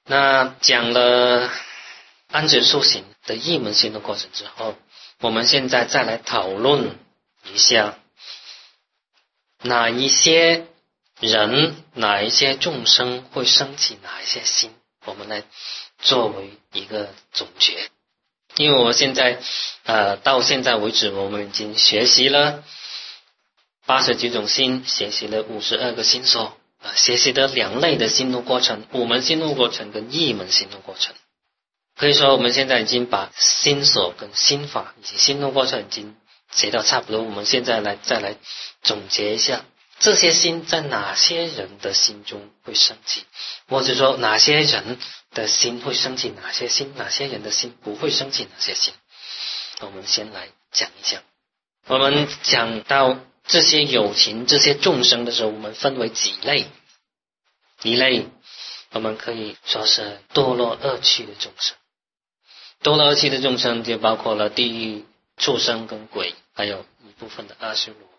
那讲了安止修行的一门心的过程之后，我们现在再来讨论一下哪一些人哪一些众生会升起哪一些心，我们来作为一个总结。因为我现在到现在为止，我们已经学习了89种心，学习了52个心所，学习了2类的心动过程，5门心动过程跟1门心动过程。可以说我们现在已经把心所跟心法以及心动过程已经学到差不多，我们现在再来总结一下这些心在哪些人的心中会升起，或者说哪些人的心会升起哪些心，哪些人的心不会升起哪些心。我们先来讲一讲。我们讲到这些有情这些众生的时候，我们分为几类。一类我们可以说是堕落恶趣的众生。堕落恶趣的众生就包括了地狱、畜生跟鬼，还有一部分的阿修罗。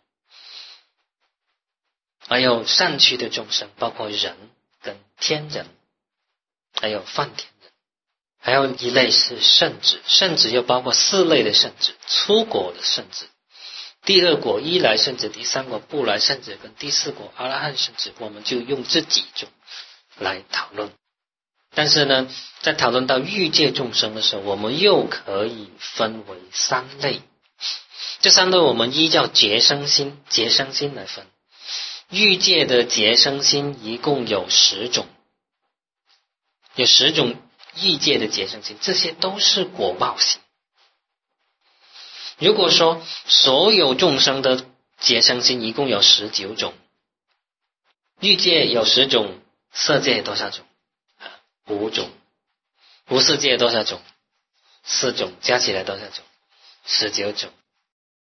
还有善趣的众生，包括人跟天人，还有梵天人。还有一类是圣子，圣子又包括4类的圣子：初果的圣子、第2果依来圣子、第3果不来圣子跟第4果阿拉汉圣子。我们就用这几种来讨论。但是呢，在讨论到欲界众生的时候，我们又可以分为3类。这3类我们依照结生心来分。欲界的结生心一共有10种，有10种欲界的结生心，这些都是果报心。如果说所有众生的结生心一共有19种，欲界有10种，色界多少种？5种。无色界多少种？4种，加起来多少种？19种。